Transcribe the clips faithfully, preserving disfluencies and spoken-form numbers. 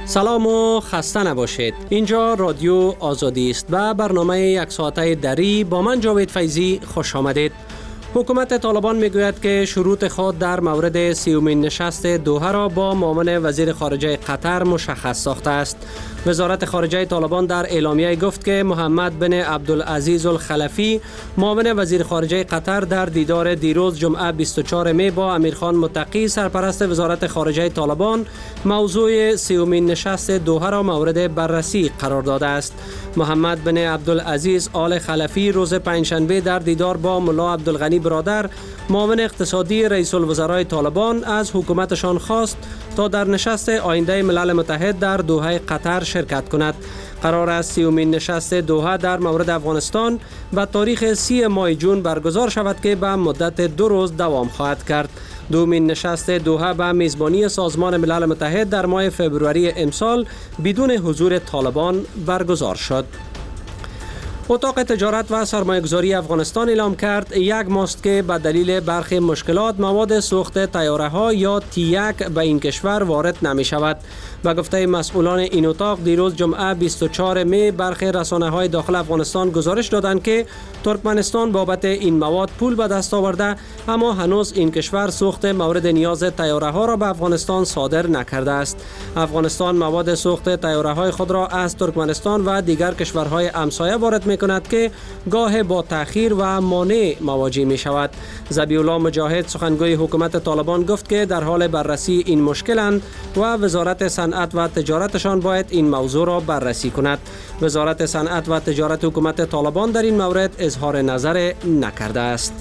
سلام و خسته نباشید. اینجا رادیو آزادی است و برنامه یک ساعته دری با من جاوید فیضی خوش آمدید. حکومت طالبان میگوید که شروط خود در مورد سیومین نشست دوحه را با معاون وزیر خارجه قطر مشخص ساخته است. وزارت خارجه طالبان در اعلامیه گفت که محمد بن عبدالعزیز الخلفی معاون وزیر خارجه قطر در دیدار دیروز جمعه بیست و چهارم می با امیرخان متقی سرپرست وزارت خارجه طالبان موضوع سیومین نشست دوحه را مورد بررسی قرار داده است. محمد بن عبدالعزیز آل خلفی روز پنجشنبه در دیدار با ملا عبدالغنی برادر معاون اقتصادی رئیس الوزرای طالبان از حکومتشان خواست تا در نشست آینده ملل متحد در دوحه قطر شرکت کند. قرار است سیومین نشست دوحه در مورد افغانستان به تاریخ سی ماه جون برگزار شود که به مدت دو روز دوام خواهد کرد. دومین نشست دوحه به میزبانی سازمان ملل متحد در ماه فوریه امسال بدون حضور طالبان برگزار شد. اتاق تجارت و سرمایه‌گذاری افغانستان اعلام کرد یک ماست که به دلیل برخی مشکلات مواد سوخت طیاره‌ها یا تی یک به این کشور وارد نمی شود. به گفته مسئولان این اتاق دیروز جمعه بیست و چهارم می برخی رسانه‌های داخل افغانستان گزارش دادند که ترکمنستان بابت این مواد پول به دست آورده، اما هنوز این کشور سوخت مورد نیاز طیاره‌ها را به افغانستان صادر نکرده است. افغانستان مواد سوخت طیاره‌های خود را از ترکمنستان و دیگر کشورهای همسایه وارد می‌کند که گاه با تأخیر و مانع مواجه می شود. ذبیح الله مجاهد سخنگوی حکومت طالبان گفت که در حال بررسی این مشکلند و وزارت صنعت و تجارتشان باید این موضوع را بررسی کند. وزارت صنعت و تجارت حکومت طالبان در این مورد اظهار نظر نکرده است.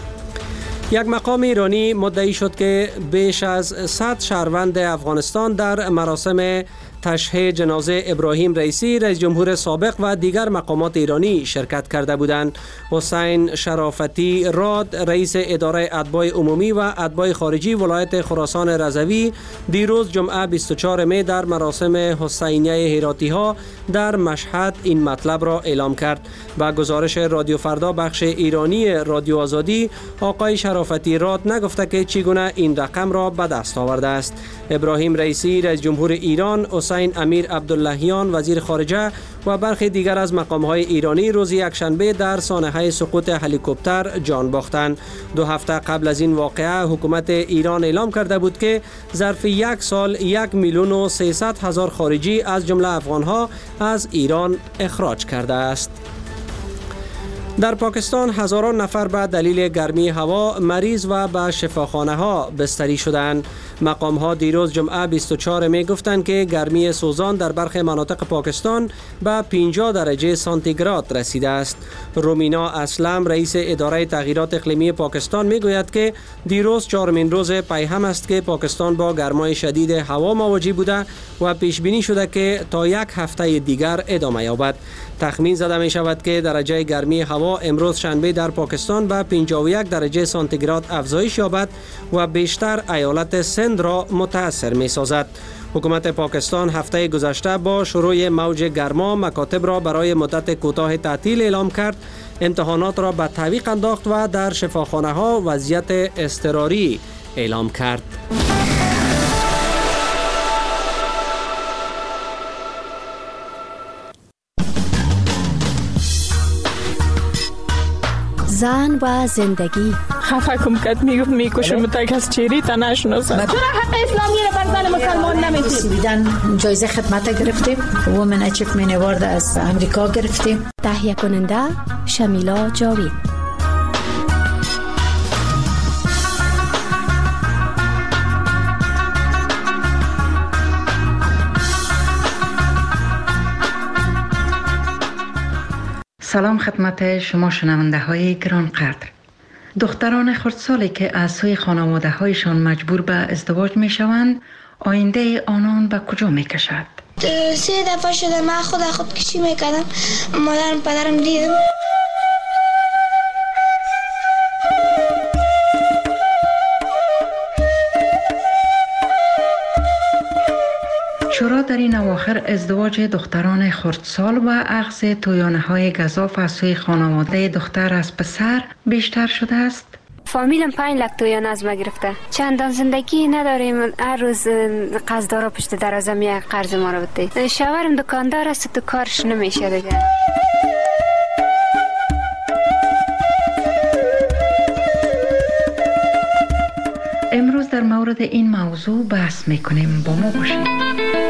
یک مقام ایرانی مدعی شد که بیش از صد شهروند افغانستان در مراسم تشییع جنازه ابراهیم رئیسی رئیس جمهور سابق و دیگر مقامات ایرانی شرکت کرده بودند. حسین شرافتی راد رئیس اداره اتباع عمومی و اتباع خارجی ولایت خراسان رضوی دیروز جمعه بیست و چهارم می در مراسم حسینیه هراتی ها در مشهد این مطلب را اعلام کرد. با گزارش رادیو فردا بخش ایرانی رادیو آزادی، آقای شرافتی راد نگفته که چگونه این رقم را به دست آورده است. ابراهیم رئیسی رئیس جمهور ایران، حسین امیر عبداللهیان وزیر خارجه و برخی دیگر از مقام‌های ایرانی روز یکشنبه در سانحه سقوط هلیکوپتر جان باختند. دو هفته قبل از این واقعه حکومت ایران اعلام کرده بود که ظرف یک سال یک میلیون و سیصد هزار خارجی از جمله افغان‌ها از ایران اخراج کرده است. در پاکستان هزاران نفر به دلیل گرمی هوا مریض و به شفاخانه ها بستری شدند. مقام ها دیروز جمعه بیست و چهارم می گفتند که گرمی سوزان در برخی مناطق پاکستان به پنجاه درجه سانتیگراد رسیده است. رومینا اسلم رئیس اداره تغییرات اقلیمی پاکستان می گوید که دیروز چهارمین روز پی هم است که پاکستان با گرمای شدید هوا مواجه بوده و پیش بینی شده که تا یک هفته دیگر ادامه یابد. تخمین زده می شود که درجه گرمی هوا امروز شنبه در پاکستان به پنجاه و یک درجه سانتیگراد افزایش یابد و بیشتر ایالت سند را متاثر می سازد. حکومت پاکستان هفته گذشته با شروع موج گرما مکاتب را برای مدت کوتاه تعطیل اعلام کرد، امتحانات را به تعویق انداخت و در شفاخانه ها وضعیت اضطراری اعلام کرد. زن و زندگی. خفه کم کت میگفت میکشم تا کس چیری تا نشناسم. چرا حق اسلامی را بر زن مسلمان نمیدید؟ بیدن جایزه خدمت گرفتیم، وومن اچیومنت اوارد از امریکا گرفتیم. تهیه کننده شمیلا جاوید. سلام خدمت شما شنونده های گران قدر. دختران خردسالی که از سوی خانواده هایشان مجبور به ازدواج می شوند، آینده آنان به کجا می کشد؟ سه دفعه شده من خود خودکشی می کردم. مادرم پدرم دیدم. چرا در این اواخر ازدواج دختران خردسال و اخذ تویانه های گزاف از سوی خانواده دختر از پسر بیشتر شده است؟ فامیلم پنج لک تویان از ما گرفته. چندان زندگی نداریم. هر روز قرضدارا پشت دروازه میاد قرض ما رو بده. شوهرم دکاندار است تو کارش نمیشه دیگه. امروز در مورد این موضوع بحث میکنیم. با ما باشید.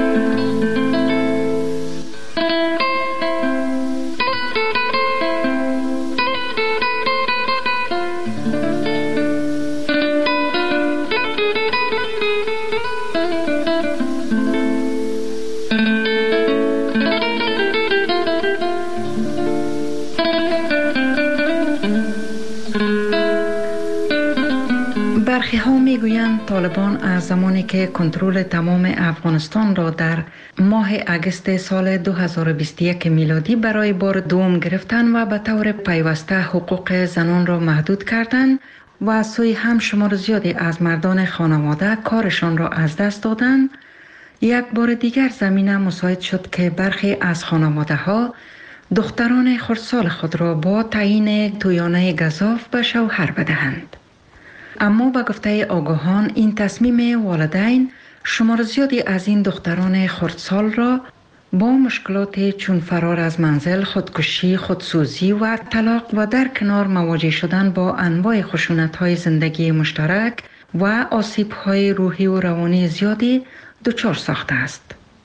برخی ها می گویند طالبان از زمانی که کنترل تمام افغانستان را در ماه اگست سال دو هزار و بیست و یک میلادی برای بار دوم گرفتند و به طور پیوسته حقوق زنان را محدود کردند و از سوی هم شمار زیادی از مردان خانواده کارشان را از دست دادند، یک بار دیگر زمینه مساعد شد که برخی از خانواده ها دختران خردسال خود را با تعیین تویانه گزاف به شوهر بدهند. اما به گفته آگاهان این تصمیم والدین شمار زیادی از این دختران خردسال را با مشکلات چون فرار از منزل، خودکشی، خودسوزی و طلاق و در کنار مواجه شدن با انواع خشونت‌های زندگی مشترک و آسیب‌های روحی و روانی زیادی دچار ساخته است.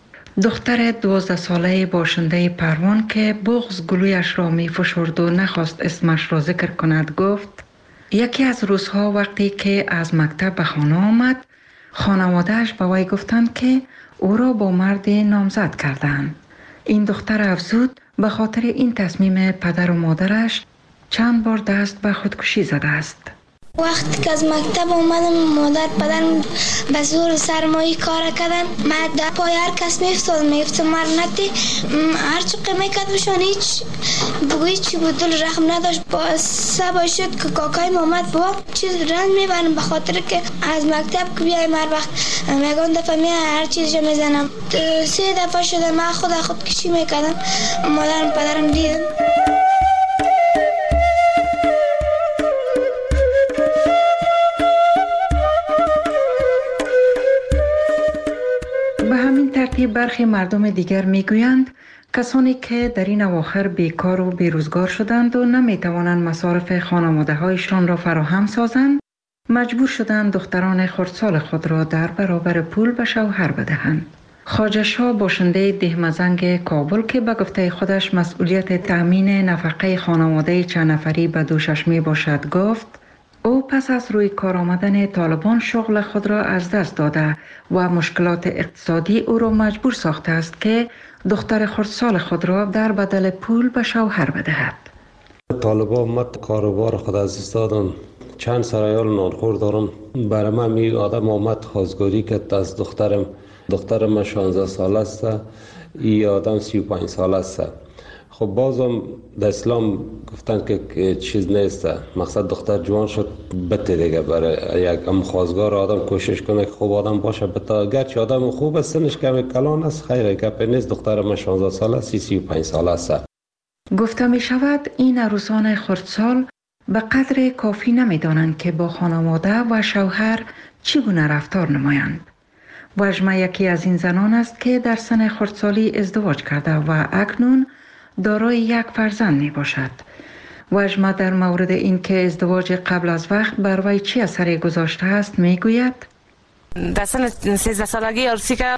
دختر دوازده ساله باشنده پروان که بغض گلویش را می فشرد و نخواست اسمش را ذکر کند گفت: یکی از روزها وقتی که از مکتب به خانه آمد، خانواده‌اش به وی گفتند که او را با مرد نامزد کردند. این دختر افزود به خاطر این تصمیم پدر و مادرش چند بار دست به خودکشی زده است. وقتی که از مکتب اومدم مادر پدرم به زور سرمایی کار کردن. من در پای هر کس میفتاد میفتم مرنتی هر چی قیمه کدمشان هیچ بگوی چی بود دل رحم نداشت. با سبا شد که کاکای محمد با چیز رنج میبرم به خاطر که از مکتب که بیایم هر وقت میگن دفعه میان هر چیز جا میزنم. سه دفعه شده من خود خودکشی میکردم. مادرم پدرم دیدم. به همین ترتیب برخی مردم دیگر میگویند کسانی که در این اواخر بیکار و بیروزگار شدند و نمیتوانند مصارف خانواده هایشان را فراهم سازند، مجبور شدند دختران خردسال خود را در برابر پول به شوهر بدهند. خواجه شاه باشنده دهمزنگ کابل که به گفته خودش مسئولیت تأمین نفقه خانواده چند نفری به دوشش می باشد گفت: او پس از روی کار آمدن طالبان شغل خود را از دست داده و مشکلات اقتصادی او را مجبور ساخته است که دختر خردسال خود را در بدل پول به شوهر بدهد. طالبان مت کاروبار خود از دست دادن. چند سرایال نانخور دارم. برای من می آدم آمد خواستگاری که از دخترم دخترم شانزده ساله است، ای آدم سی و پنج ساله است. خب بازم در اسلام گفتن که چیز نیست، مقصد دختر جوان شد بته دیگه. برای یک هم خواستگار آدم کوشش کنه که خوب آدم باشه بتا، گرچه آدم خوب است سنش کم کلان است، خیلی گپ نیست. دختر من شانزده ساله است، سی و پنج ساله است. گفته می شود این عروسان خردسال به قدر کافی نمی دانند که با خانواده و شوهر چگونه رفتار نمایند. وژمه یکی از این زنان است که در سن خردسالی ازدواج کرده و اکنون دارای یک فرزند می باشد. وژمه در مورد این که ازدواج قبل از وقت بر وی چه اثری گذاشته است می گوید: در سن سیزده سالگی عروسی که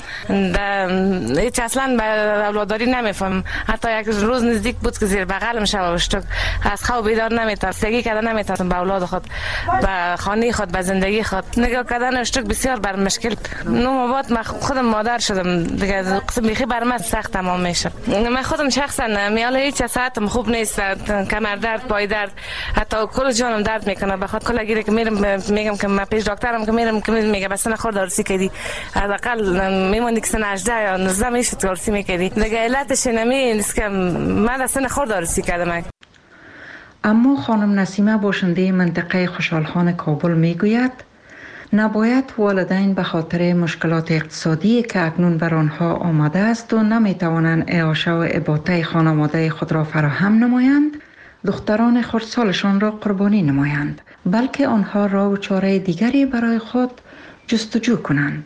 هیچ اصلا به اولاداری نمیفهم. حتی یک روز نزدیک بود که زیر بغلم شب اشتک از خواب بیدار نمیتونم، سگی کردن نمیتونم به اولاد خود، به خانه خود، به زندگی خود. نگاه کردن اشتک بسیار بر مشکل. نو بعد من خودم مادر شدم دیگه، قسم بیخی بر من سخت تمام میشه. من خودم شخصا میاله هیچ ساعتم خوب نیست، کمر درد، پای درد، حتی کل جانم درد میکنه. بخاطر کلا گیره که میرم میگم که من پیش دکترم که میرم که میگه بس خورد عروسی کردی، حداقل میموندی که سن هجده یا نوزده میشد عروسی میکردی دیگه. علتش نمی نیست که من از سن خورد عروسی کردم. اما خانم نسیمه باشنده منطقه خوشحالخان کابل میگوید نباید والدین به خاطر مشکلات اقتصادی که اکنون بر آنها آمده است و نمیتوانند اعاشه و اباطه خانواده خود را فراهم نمایند، دختران خردسالشان را قربانی نمایند بلکه آنها راه و چاره دیگری برای خود جستجو کنند.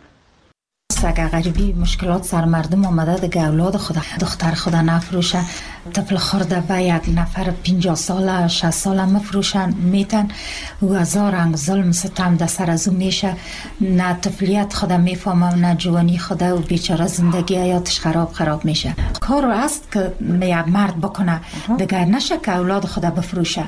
اگر غریبی مشکلات سر مردم آمده دیگه اولاد خود دختر خود نفروشه، طفل خورده و یک نفر پنجاه ساله شصت ساله مفروشن میتن و هزار رنگ ظلم ستم در سر از او میشه، نه طفلیت خود میفهمه نه جوانی خود و بیچاره زندگی حیاتش خراب خراب میشه. کار است که یک مرد بکنه دیگه نشه که اولاد خود بفروشه.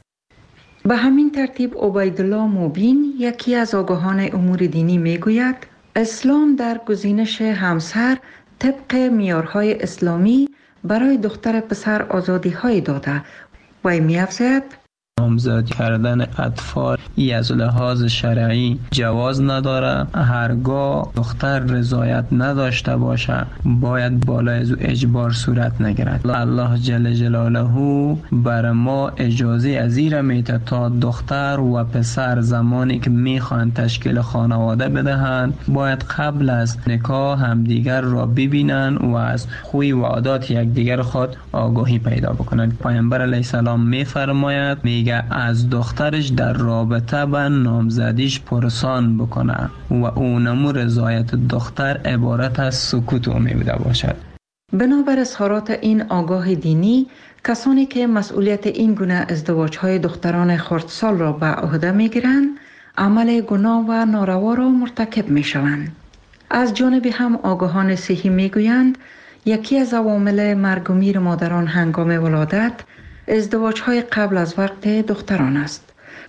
به همین ترتیب عبیدالله موبین یکی از آگاهان امور دینی میگوید اسلام در گزینش همسر طبق معیارهای اسلامی برای دختر پسر آزادی‌های داده و می‌افزاید نامزد کردن اطفال ای از لحاظ شرعی جواز نداره. هرگاه دختر رضایت نداشته باشه باید بالای از اجبار صورت نگیرد. الله جل جلاله بر ما اجازه ازیر میده تا دختر و پسر زمانی که میخوان تشکیل خانواده بدهند باید قبل از نکاح همدیگر را ببینن و از خوی و عادات یکدیگر خود آگاهی پیدا بکنند. پیامبر علیه السلام میفرماید میگه از دخترش در رابطه با نامزدیش پرسان بکنه و اونمو رضایت دختر عبارت از سکوت و میبوده باشد. بنابر اظهارات این آگاه دینی کسانی که مسئولیت این گونه ازدواج‌های دختران خردسال را به عهده میگیرند عمل گناه و ناروا را مرتکب میشوند. از جانب هم آگاهان صحی میگویند یکی از عوامل مرگ و میر مادران هنگام ولادت ازدواج‌های قبل از وقت دختران است.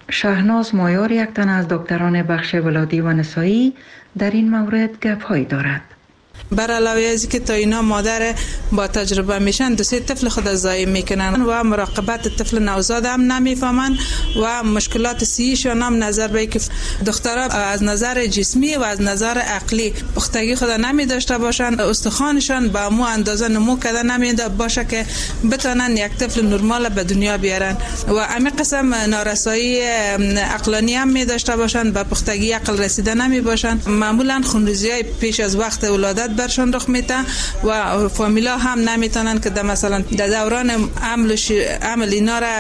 شهناز مایار یک تن از دکتران بخش ولادی و نسایی در این مورد گپ‌هایی دارد. بر علاوه از که تا اینا مادر با تجربه میشن دو سه طفل خود ضایع میکنن و مراقبت طفل نوزاد هم نمیفهمن و مشکلات صحیشون هم نظر به که دخترها از نظر جسمی و از نظر عقلی پختگی خود نمی داشته باشن، استخوانشان با مو اندازه نمو کرده نمیده باشه که بتونن یک طفل نرمال به دنیا بیارن و همین قسم نارسایی عقلانی هم می داشته باشن، به پختگی عقل رسیده نمی باشن. معمولا خونریزی‌های پیش از وقت ولادت برشان رخ میده و فامیلا هم نمیتونن که در مثلا در دوران عمل عمل اینا را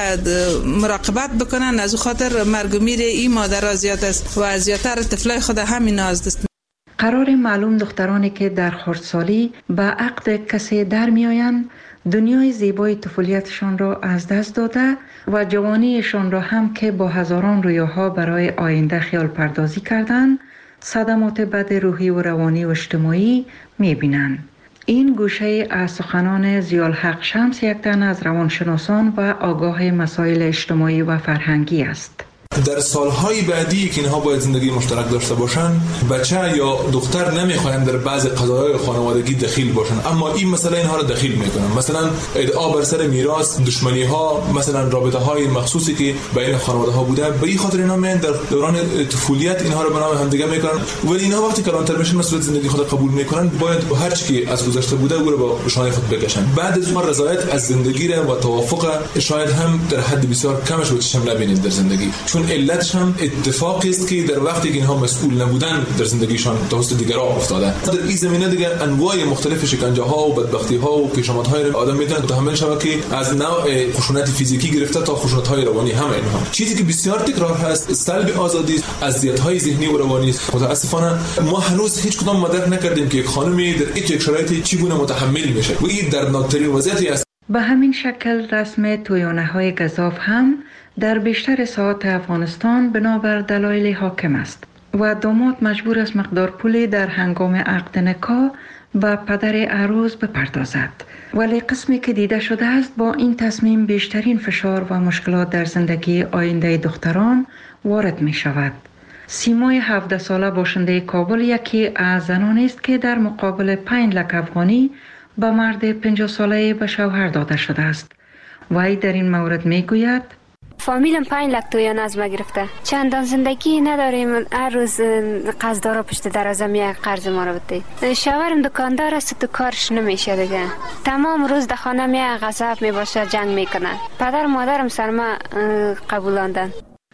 مراقبت بکنن. از خاطر مرگ و میر این مادرها زیاد است و زیادتر طفلای خود همین است. قرار معلوم دخترانی که در خردسالی به عقد کسی در میآیند دنیای زیبای طفولیتشان را از دست داده و جوانیشان را هم که با هزاران رویاها برای آینده خیال پردازی کردند صدمات بد روحی و روانی و اجتماعی می‌بینند. این گوشه از سخنان ضیاءالحق شمس یک تن از روانشناسان و آگاه مسائل اجتماعی و فرهنگی است. در سالهای بعدی که اینها باید زندگی مشترک داشته باشن بچه یا دختر نمیخواهند در بعض قضایای خانوادگی دخیل باشن، اما این مسئله اینها را دخیل میکنن. مثلا ادعا بر سر میراث، دشمنی ها، مثلا رابطه های مخصوصی که بین خانواده ها بوده، به این خاطر اینها میان در دوران طفولیت اینها را به نام همدیگه میکنن. ولی اینها وقتی کلانتر میشن مسئولیت زندگی خود قبول میکنن باید با هر چیزی که از گذشته بوده او را با شانه خود بکشن. بعد از اون رضایت از زندگی را و توافق شاید هم در حد بسیار کمش رو چشم نبینید در زندگی، چون علتش هم اتفاقی است که در وقتی که اینها مسئول نبودن در زندگیشان توسط دیگران افتاده. در این زمینه دیگه انواع مختلف شکنجه ها و بدبختی ها و پیشامد های آدم میتونه متحمل شود که از نوع خشونت فیزیکی گرفته تا خشونت های روانی هم اینها. چیزی که بسیار تکرار هست سلب آزادی، اذیت های ذهنی و روانی. متاسفانه ما هنوز هیچ کدام مدرک نکردیم که یک خانمی در این شرایطی چگونه متحمل میشه و این در ناترین وضعیتی است. به همین شکل رسم تویانه های گزاف هم در بیشتر ساحات افغانستان بنابر دلایل حاکم است و داماد مجبور است مقدار پولی در هنگام عقد نکاح به پدر عروس بپردازد. ولی قسمی که دیده شده است با این تصمیم بیشترین فشار و مشکلات در زندگی آینده دختران وارد می شود. سیمای هفده ساله باشنده کابل یکی از زنانی است که در مقابل پنج لک افغانی به مرد پنجاه ساله به شوهر داده شده است. وی در این مورد می گوید فامیلم پنج لک تویان از ما گرفته، چندان زندگی نداریم، هر روز قرضدارا پشت دروازه میاد قرض ما رو بده. شوهرم دکاندار است تو کارش نمیشه دیگه، تمام روز در خانه میاد غضب میباشه جنگ میکنه. پدر مادرم سر ما قبولاندن.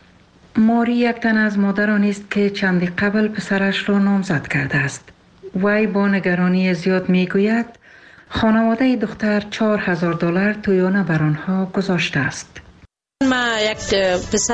ماری یک تن از مادرانی است که چندی قبل پسرش را نامزد کرده است. وی با نگرانی زیاد میگوید خانواده دختر چهار هزار دلار تویانه بر آنها گذاشته است. ما یک پسر